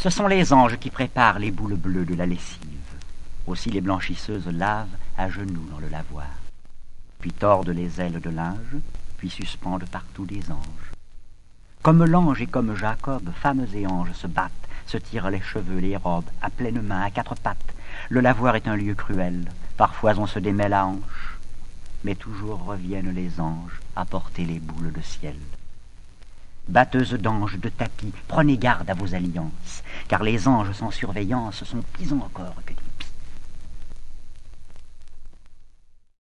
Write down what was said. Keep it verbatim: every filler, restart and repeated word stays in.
Ce sont les anges qui préparent les boules bleues de la lessive. Aussi les blanchisseuses lavent à genoux dans le lavoir, puis tordent les ailes de linge, puis suspendent partout des anges. Comme l'ange et comme Jacob, femmes et anges se battent, se tirent les cheveux, les robes, à pleines mains, à quatre pattes. Le lavoir est un lieu cruel, parfois on se démêle à hanches, mais toujours reviennent les anges apporter les boules de ciel. Batteuses d'anges, de tapis, prenez garde à vos alliances, car les anges sans surveillance sont pis encore que des